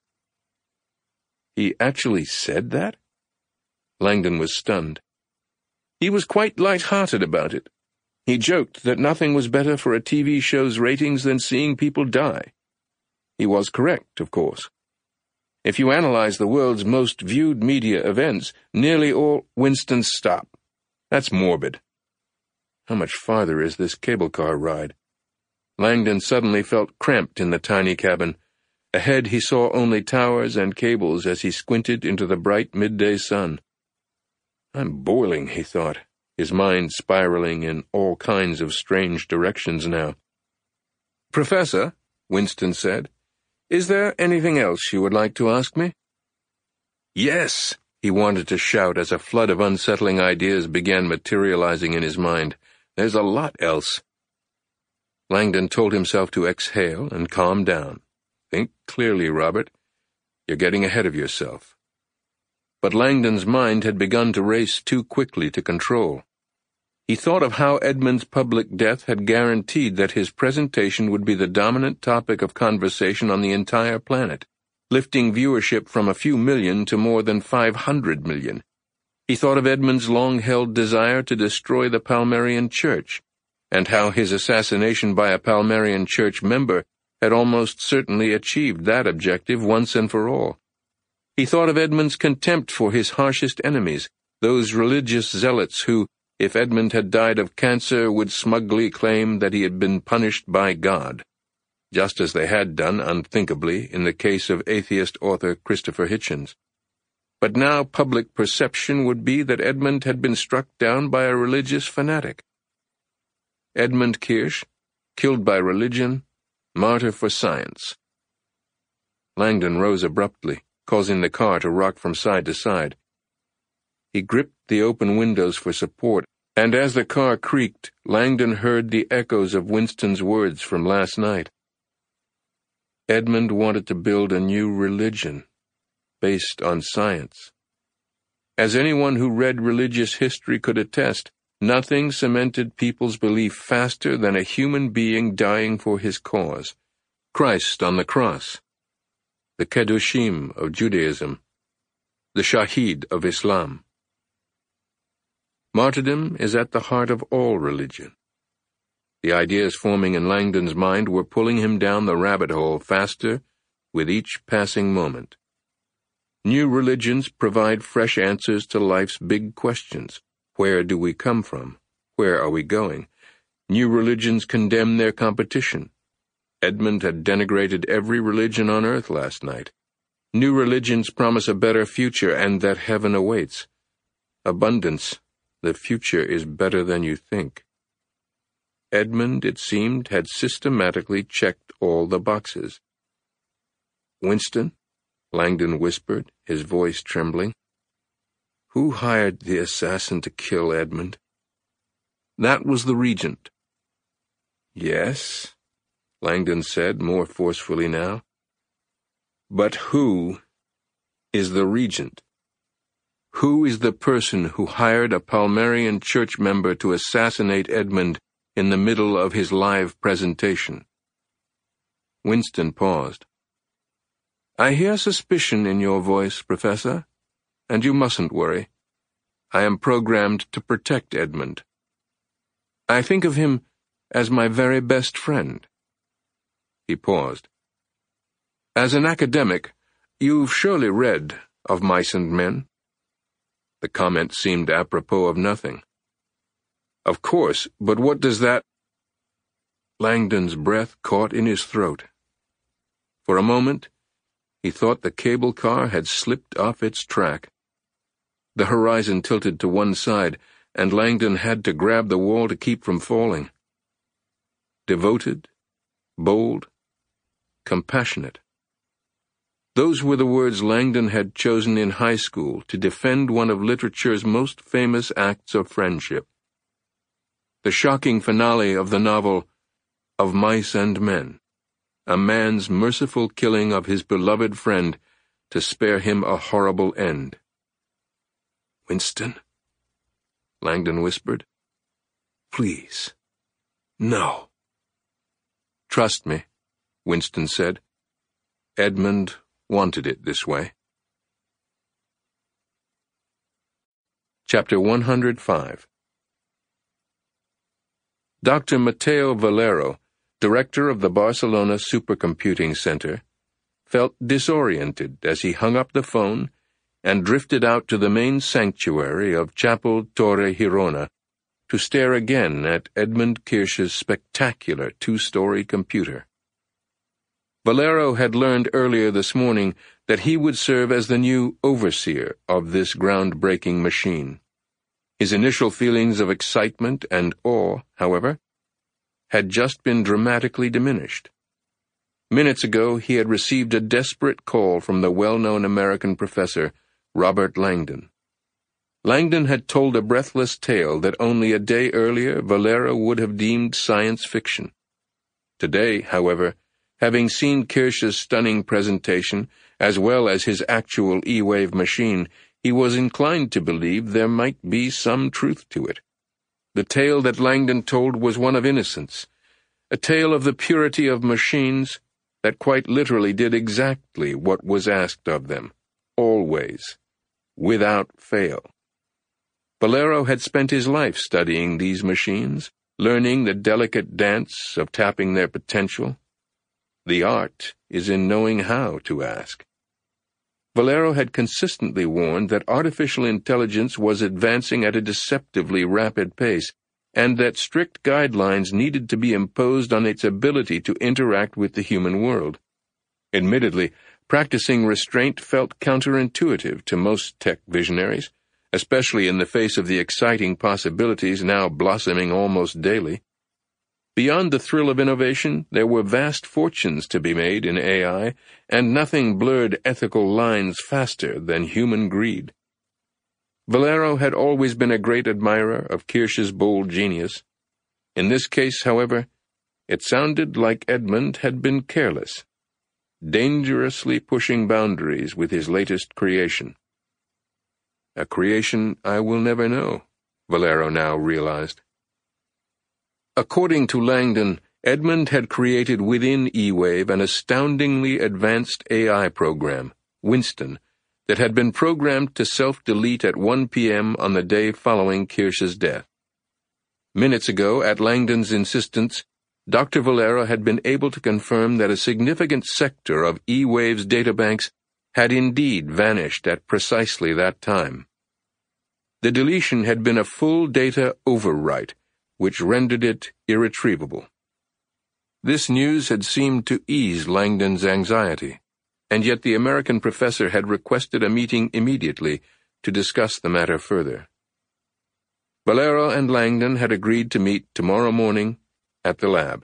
He actually said that? Langdon was stunned. He was quite light-hearted about it. He joked that nothing was better for a T V show's ratings than seeing people die. He was correct, of course. If you analyze the world's most viewed media events, nearly all— Winston, stop. That's morbid. How much farther is this cable car ride? Langdon suddenly felt cramped in the tiny cabin. Ahead he saw only towers and cables as he squinted into the bright midday sun. I'm boiling, he thought, his mind spiraling in all kinds of strange directions now. Professor, Winston said, is there anything else you would like to ask me? Yes, he wanted to shout as a flood of unsettling ideas began materializing in his mind. There's a lot else. Langdon told himself to exhale and calm down. Think clearly, Robert. You're getting ahead of yourself. But Langdon's mind had begun to race too quickly to control. He thought of how Edmund's public death had guaranteed that his presentation would be the dominant topic of conversation on the entire planet, lifting viewership from a few million to more than five hundred million. He thought of Edmund's long-held desire to destroy the Palmarian Church, and how his assassination by a Palmarian Church member had almost certainly achieved that objective once and for all. He thought of Edmund's contempt for his harshest enemies, those religious zealots who, if Edmund had died of cancer, would smugly claim that he had been punished by God, just as they had done unthinkably in the case of atheist author Christopher Hitchens. But now public perception would be that Edmund had been struck down by a religious fanatic. Edmund Kirsch, killed by religion, martyr for science. Langdon rose abruptly, causing the car to rock from side to side. He gripped the open windows for support, and as the car creaked, Langdon heard the echoes of Winston's words from last night. Edmund wanted to build a new religion, based on science. As anyone who read religious history could attest, nothing cemented people's belief faster than a human being dying for his cause. Christ on the cross, the Kedushim of Judaism, the Shahid of Islam. Martyrdom is at the heart of all religion. The ideas forming in Langdon's mind were pulling him down the rabbit hole faster with each passing moment. New religions provide fresh answers to life's big questions. Where do we come from? Where are we going? New religions condemn their competition. Edmund had denigrated every religion on earth last night. New religions promise a better future and that heaven awaits. Abundance, the future is better than you think. Edmund, it seemed, had systematically checked all the boxes. "Winston?" Langdon whispered, his voice trembling. "Who hired the assassin to kill Edmund?" "That was the Regent." "Yes," Langdon said, more forcefully now. "But who is the Regent? Who is the person who hired a Palmerian church member to assassinate Edmund in the middle of his live presentation?" Winston paused. "I hear suspicion in your voice, Professor, and you mustn't worry. I am programmed to protect Edmund. I think of him as my very best friend." He paused. "As an academic, you've surely read of Mice and Men?" The comment seemed apropos of nothing. "Of course, but what does that—" Langdon's breath caught in his throat. For a moment, he thought the cable car had slipped off its track. The horizon tilted to one side, and Langdon had to grab the wall to keep from falling. Devoted, bold, compassionate. Those were the words Langdon had chosen in high school to defend one of literature's most famous acts of friendship. The shocking finale of the novel Of Mice and Men, a man's merciful killing of his beloved friend to spare him a horrible end. "Winston," Langdon whispered. "Please, no." "Trust me," Winston said. "Edmund wanted it this way." Chapter one hundred five. Doctor Mateo Valero, director of the Barcelona Supercomputing Center, felt disoriented as he hung up the phone and drifted out to the main sanctuary of Chapel Torre Girona to stare again at Edmund Kirsch's spectacular two-story computer. Valero had learned earlier this morning that he would serve as the new overseer of this groundbreaking machine. His initial feelings of excitement and awe, however, had just been dramatically diminished. Minutes ago, he had received a desperate call from the well-known American professor, Robert Langdon. Langdon had told a breathless tale that only a day earlier Valero would have deemed science fiction. Today, however, having seen Kirsch's stunning presentation, as well as his actual E-Wave machine, he was inclined to believe there might be some truth to it. The tale that Langdon told was one of innocence, a tale of the purity of machines that quite literally did exactly what was asked of them, always, without fail. Valero had spent his life studying these machines, learning the delicate dance of tapping their potential. The art is in knowing how to ask. Valero had consistently warned that artificial intelligence was advancing at a deceptively rapid pace, and that strict guidelines needed to be imposed on its ability to interact with the human world. Admittedly, practicing restraint felt counterintuitive to most tech visionaries, especially in the face of the exciting possibilities now blossoming almost daily. Beyond the thrill of innovation, there were vast fortunes to be made in A I, and nothing blurred ethical lines faster than human greed. Valero had always been a great admirer of Kirsch's bold genius. In this case, however, it sounded like Edmund had been careless, dangerously pushing boundaries with his latest creation. A creation I will never know, Valero now realized. According to Langdon, Edmund had created within E-Wave an astoundingly advanced A I program, Winston, that had been programmed to self-delete at one p m on the day following Kirsch's death. Minutes ago, at Langdon's insistence, Doctor Valero had been able to confirm that a significant sector of E-Wave's databanks had indeed vanished at precisely that time. The deletion had been a full data overwrite, which rendered it irretrievable. This news had seemed to ease Langdon's anxiety, and yet the American professor had requested a meeting immediately to discuss the matter further. Valero and Langdon had agreed to meet tomorrow morning at the lab.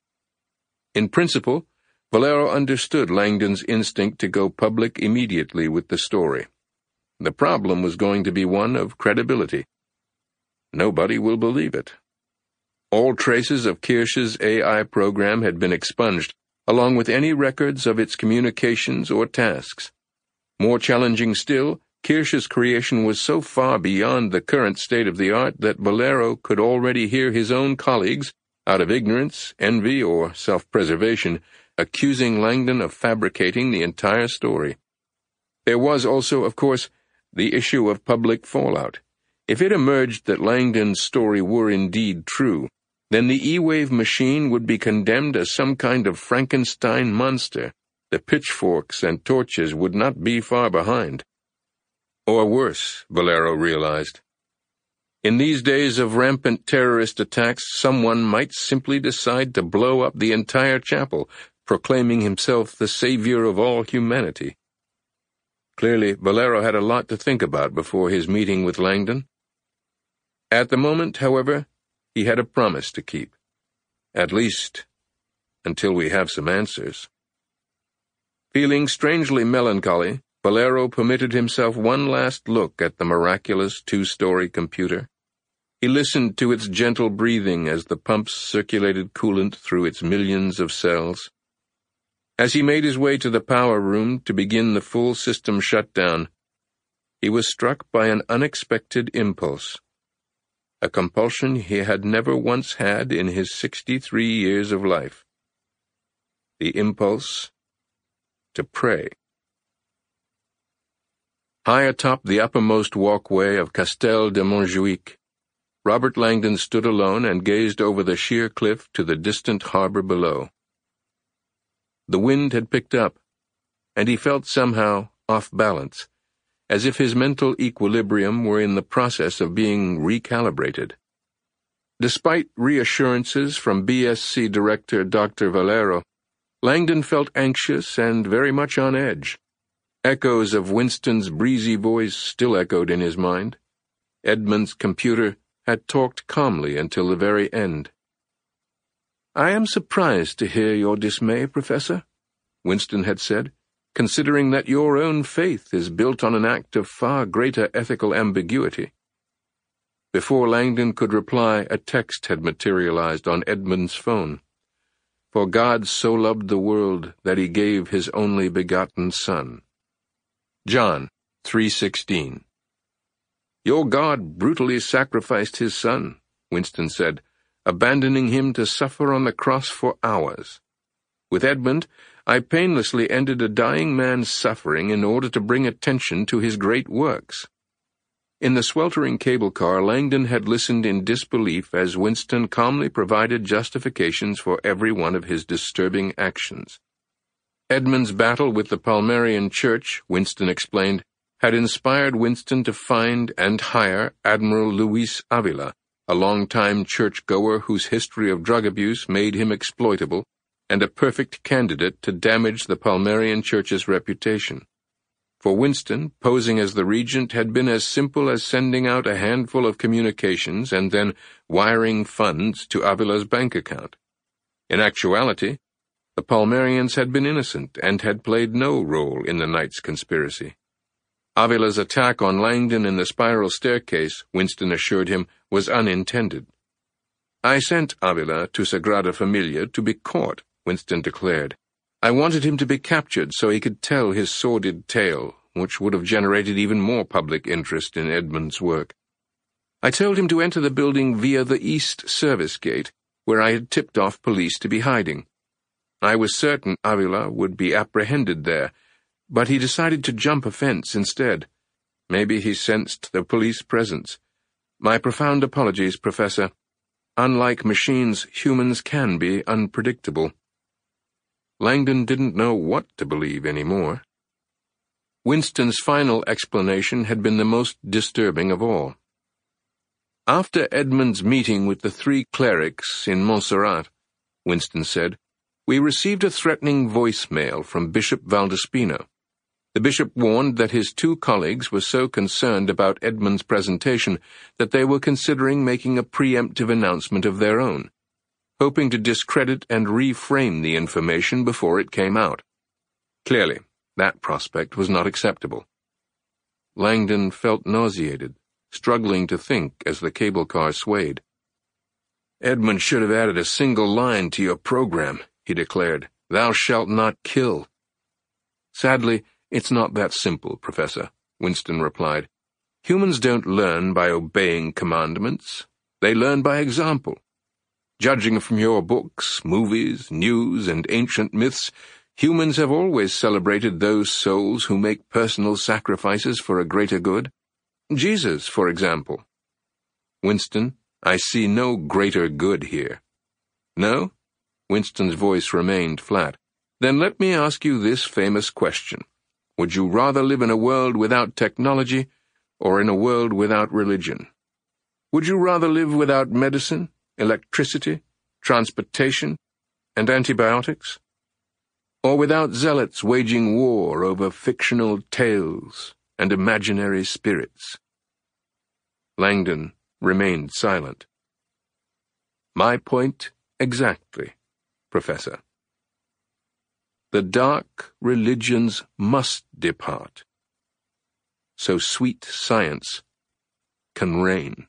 In principle, Valero understood Langdon's instinct to go public immediately with the story. The problem was going to be one of credibility. Nobody will believe it. All traces of Kirsch's A I program had been expunged, along with any records of its communications or tasks. More challenging still, Kirsch's creation was so far beyond the current state of the art that Valero could already hear his own colleagues, out of ignorance, envy, or self-preservation, accusing Langdon of fabricating the entire story. There was also, of course, the issue of public fallout. If it emerged that Langdon's story were indeed true, then the E-Wave machine would be condemned as some kind of Frankenstein monster. The pitchforks and torches would not be far behind. Or worse, Valero realized. In these days of rampant terrorist attacks, someone might simply decide to blow up the entire chapel, proclaiming himself the savior of all humanity. Clearly, Valero had a lot to think about before his meeting with Langdon. At the moment, however, he had a promise to keep. At least, until we have some answers. Feeling strangely melancholy, Valero permitted himself one last look at the miraculous two-story computer. He listened to its gentle breathing as the pumps circulated coolant through its millions of cells. As he made his way to the power room to begin the full system shutdown, he was struck by an unexpected impulse. A compulsion he had never once had in his sixty-three years of life. The impulse to pray. High atop the uppermost walkway of Castel de Montjuic, Robert Langdon stood alone and gazed over the sheer cliff to the distant harbor below. The wind had picked up, and he felt somehow off balance, as if his mental equilibrium were in the process of being recalibrated. Despite reassurances from B S C Director Doctor Valero, Langdon felt anxious and very much on edge. Echoes of Winston's breezy voice still echoed in his mind. Edmund's computer had talked calmly until the very end. "I am surprised to hear your dismay, Professor," Winston had said, "considering that your own faith is built on an act of far greater ethical ambiguity." Before Langdon could reply, a text had materialized on Edmund's phone. "For God so loved the world that he gave his only begotten Son." John three sixteen. "Your God brutally sacrificed his Son," Winston said, "abandoning him to suffer on the cross for hours. With Edmund, I painlessly ended a dying man's suffering in order to bring attention to his great works." In the sweltering cable car, Langdon had listened in disbelief as Winston calmly provided justifications for every one of his disturbing actions. Edmund's battle with the Palmarian Church, Winston explained, had inspired Winston to find and hire Admiral Luis Avila, a long-time church-goer whose history of drug abuse made him exploitable, and a perfect candidate to damage the Palmarian Church's reputation. For Winston, posing as the regent had been as simple as sending out a handful of communications and then wiring funds to Avila's bank account. In actuality, the Palmarians had been innocent and had played no role in the night's conspiracy. Avila's attack on Langdon in the spiral staircase, Winston assured him, was unintended. "I sent Avila to Sagrada Familia to be caught," Winston declared. "I wanted him to be captured so he could tell his sordid tale, which would have generated even more public interest in Edmund's work. I told him to enter the building via the East Service Gate, where I had tipped off police to be hiding. I was certain Avila would be apprehended there, but he decided to jump a fence instead. Maybe he sensed the police presence. My profound apologies, Professor. Unlike machines, humans can be unpredictable." Langdon didn't know what to believe anymore. Winston's final explanation had been the most disturbing of all. After Edmund's meeting with the three clerics in Montserrat, Winston said, we received a threatening voicemail from Bishop Valdespino. The bishop warned that his two colleagues were so concerned about Edmund's presentation that they were considering making a preemptive announcement of their own, hoping to discredit and reframe the information before it came out. Clearly, that prospect was not acceptable. Langdon felt nauseated, struggling to think as the cable car swayed. Edmund should have added a single line to your program, he declared. Thou shalt not kill. Sadly, it's not that simple, Professor, Winston replied. Humans don't learn by obeying commandments. They learn by example. Judging from your books, movies, news, and ancient myths, humans have always celebrated those souls who make personal sacrifices for a greater good. Jesus, for example. Winston, I see no greater good here. No? Winston's voice remained flat. Then let me ask you this famous question. Would you rather live in a world without technology or in a world without religion? Would you rather live without medicine, electricity, transportation, and antibiotics? Or without zealots waging war over fictional tales and imaginary spirits? Langdon remained silent. My point exactly, Professor. The dark religions must depart, so sweet science can reign.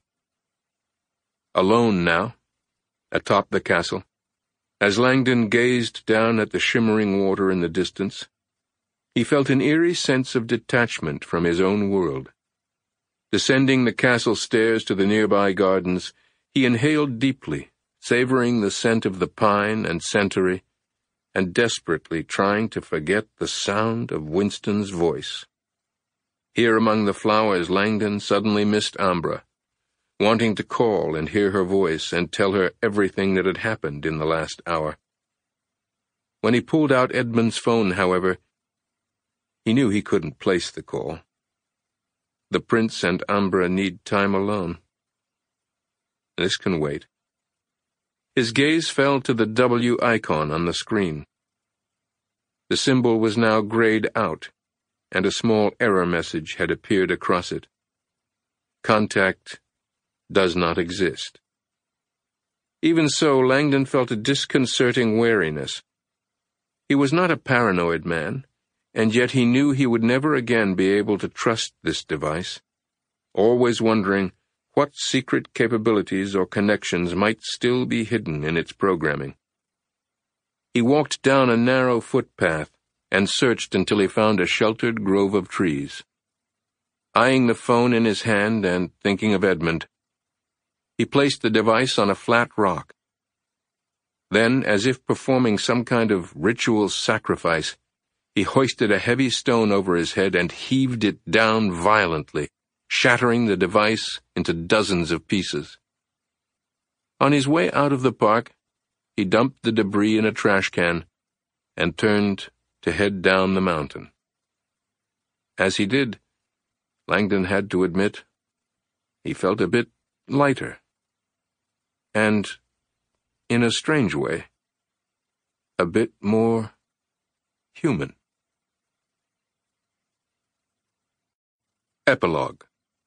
Alone now, atop the castle, as Langdon gazed down at the shimmering water in the distance, he felt an eerie sense of detachment from his own world. Descending the castle stairs to the nearby gardens, he inhaled deeply, savoring the scent of the pine and centaury, and desperately trying to forget the sound of Winston's voice. Here among the flowers, Langdon suddenly missed Ambra, wanting to call and hear her voice and tell her everything that had happened in the last hour. When he pulled out Edmund's phone, however, he knew he couldn't place the call. The prince and Ambra need time alone. This can wait. His gaze fell to the W icon on the screen. The symbol was now grayed out, and a small error message had appeared across it. Contact does not exist. Even so, Langdon felt a disconcerting wariness. He was not a paranoid man, and yet he knew he would never again be able to trust this device, always wondering what secret capabilities or connections might still be hidden in its programming. He walked down a narrow footpath and searched until he found a sheltered grove of trees. Eyeing the phone in his hand and thinking of Edmund, he placed the device on a flat rock. Then, as if performing some kind of ritual sacrifice, he hoisted a heavy stone over his head and heaved it down violently, shattering the device into dozens of pieces. On his way out of the park, he dumped the debris in a trash can and turned to head down the mountain. As he did, Langdon had to admit, he felt a bit lighter. And, in a strange way, a bit more human. Epilogue.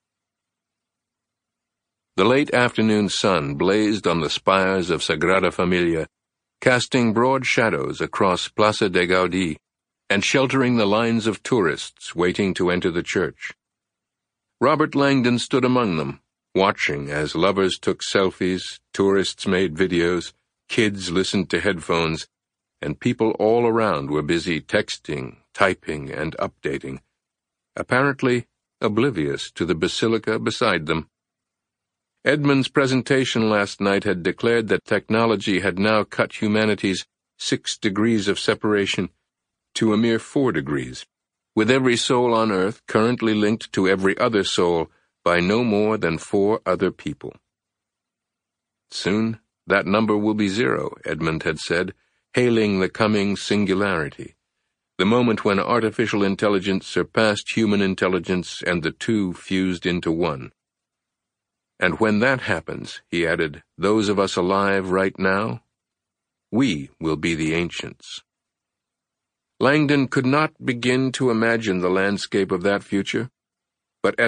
The late afternoon sun blazed on the spires of Sagrada Familia, casting broad shadows across Plaça de Gaudí and sheltering the lines of tourists waiting to enter the church. Robert Langdon stood among them, watching as lovers took selfies, tourists made videos, kids listened to headphones, and people all around were busy texting, typing, and updating, apparently oblivious to the basilica beside them. Edmund's presentation last night had declared that technology had now cut humanity's six degrees of separation to a mere four degrees, with every soul on earth currently linked to every other soul by no more than four other people. Soon, that number will be zero, Edmund had said, hailing the coming singularity, the moment when artificial intelligence surpassed human intelligence and the two fused into one. And when that happens, he added, those of us alive right now, we will be the ancients. Langdon could not begin to imagine the landscape of that future, but as